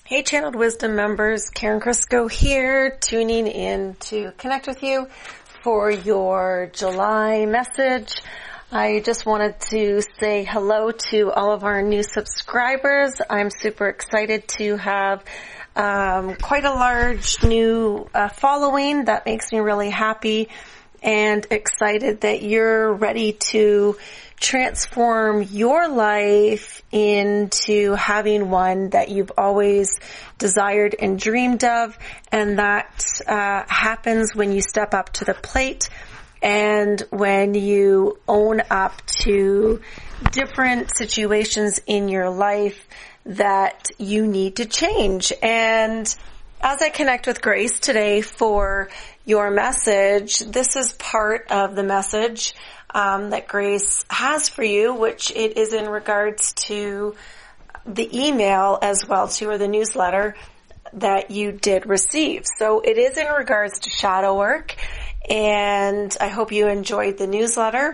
Hey Channeled Wisdom members, Karen Crisco here, tuning in to connect with you for your July message. I just wanted to say hello to all of our new subscribers. I'm super excited to have quite a large new following. That makes me really happy and excited that you're ready to transform your life into having one that you've always desired and dreamed of. And that happens when you step up to the plate and when you own up to different situations in your life that you need to change. And as I connect with Grace today for your message, this is part of the message that Grace has for you, which it is in regards to the email as well too, or the newsletter that you did receive. So it is in regards to shadow work, and I hope you enjoyed the newsletter.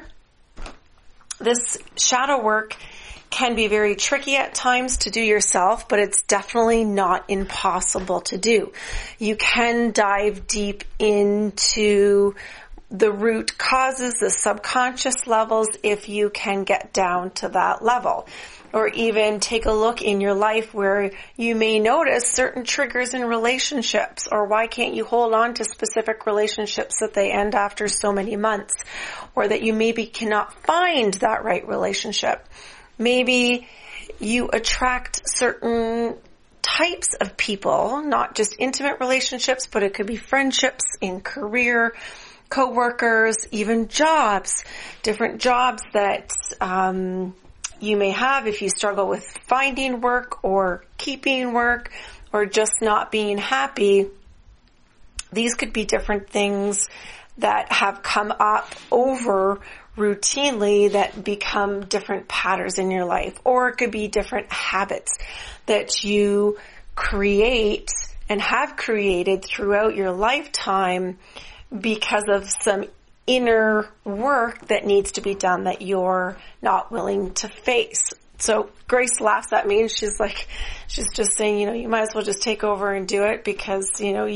This shadow work can be very tricky at times to do yourself, but it's definitely not impossible to do. You can dive deep into the root causes, the subconscious levels, if you can get down to that level. Or even take a look in your life where you may notice certain triggers in relationships, or why can't you hold on to specific relationships that they end after so many months, or that you maybe cannot find that right relationship. Maybe you attract certain types of people, not just intimate relationships, but it could be friendships, in career, co-workers, even jobs, different jobs that you may have if you struggle with finding work or keeping work or just not being happy. These could be different things that have come up over routinely that become different patterns in your life, or it could be different habits that you create and have created throughout your lifetime because of some inner work that needs to be done that you're not willing to face. So Grace laughs at me and she's just saying, you might as well just take over and do it because,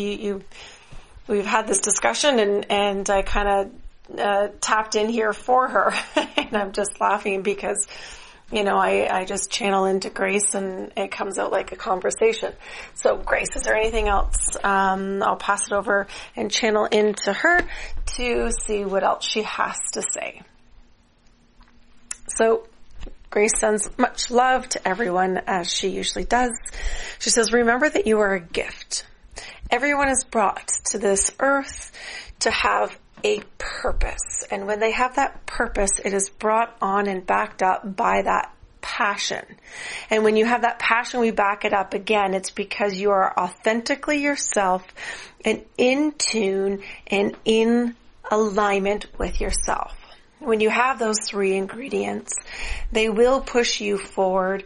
we've had this discussion and I kind of tapped in here for her and I'm just laughing because, I just channel into Grace and it comes out like a conversation. So Grace, is there anything else? I'll pass it over and channel into her to see what else she has to say. So Grace sends much love to everyone, as she usually does. She says, remember that you are a gift. Everyone is brought to this earth to have a purpose. And when they have that purpose, it is brought on and backed up by that passion. And when you have that passion, we back it up again. It's because you are authentically yourself and in tune and in alignment with yourself. When you have those three ingredients, they will push you forward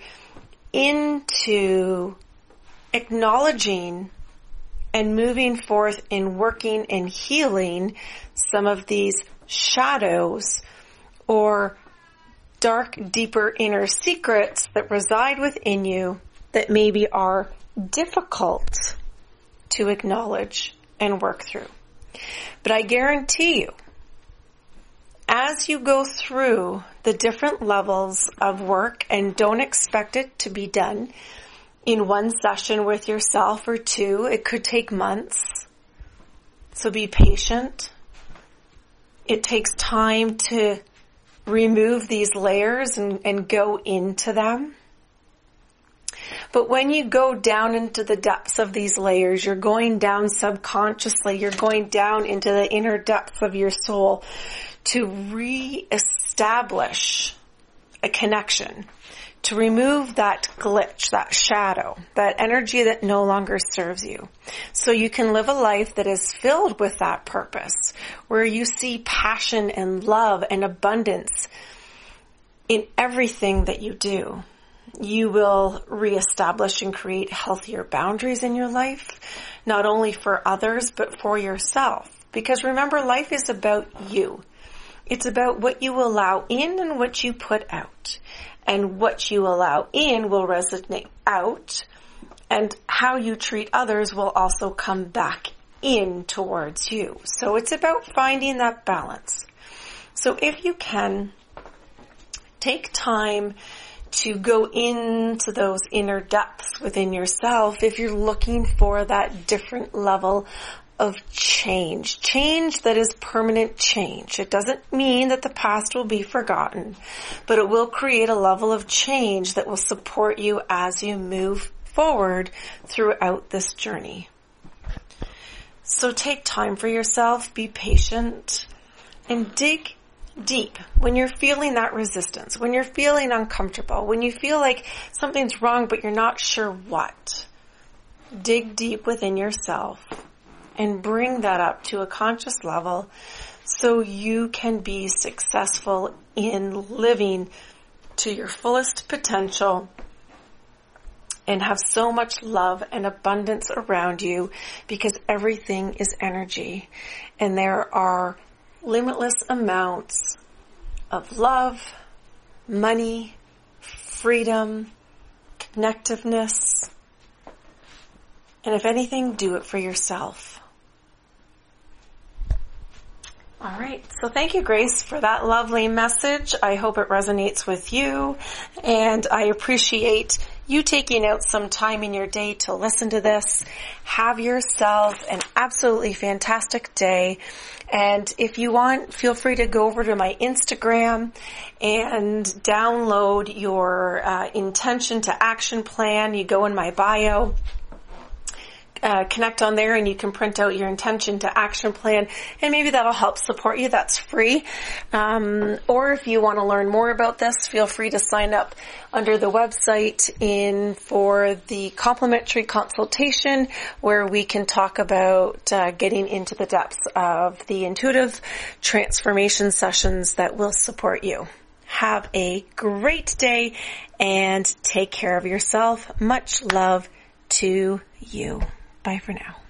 into acknowledging and moving forth in working and healing some of these shadows or dark, deeper inner secrets that reside within you that maybe are difficult to acknowledge and work through. But I guarantee you, as you go through the different levels of work, and don't expect it to be done in one session with yourself or two, it could take months. So be patient. It takes time to remove these layers and go into them. But when you go down into the depths of these layers, you're going down subconsciously, you're going down into the inner depths of your soul to re-establish a connection, to remove that glitch, that shadow, that energy that no longer serves you. So you can live a life that is filled with that purpose, where you see passion and love and abundance in everything that you do. You will reestablish and create healthier boundaries in your life, not only for others, but for yourself. Because remember, life is about you. It's about what you allow in and what you put out. And what you allow in will resonate out And how you treat others will also come back in towards you. So it's about finding that balance. So if you can, take time to go into those inner depths within yourself if you're looking for that different level of change. Change that is permanent change. It doesn't mean that the past will be forgotten, but it will create a level of change that will support you as you move forward throughout this journey. So take time for yourself, be patient, and dig deep when you're feeling that resistance, when you're feeling uncomfortable, when you feel like something's wrong but you're not sure what. Dig deep within yourself and bring that up to a conscious level so you can be successful in living to your fullest potential and have so much love and abundance around you, because everything is energy and there are limitless amounts of love, money, freedom, connectiveness, and if anything, do it for yourself. All right. So thank you, Grace, for that lovely message. I hope it resonates with you, and I appreciate you taking out some time in your day to listen to this. Have yourself an absolutely fantastic day. And if you want, feel free to go over to my Instagram and download your intention to action plan. You go in my bio, connect on there, and you can print out your intention to action plan, and maybe that'll help support you. That's free. Or if you want to learn more about this, feel free to sign up under the website for the complimentary consultation, where we can talk about getting into the depths of the intuitive transformation sessions that will support you. Have a great day and take care of yourself. Much love to you. Bye for now.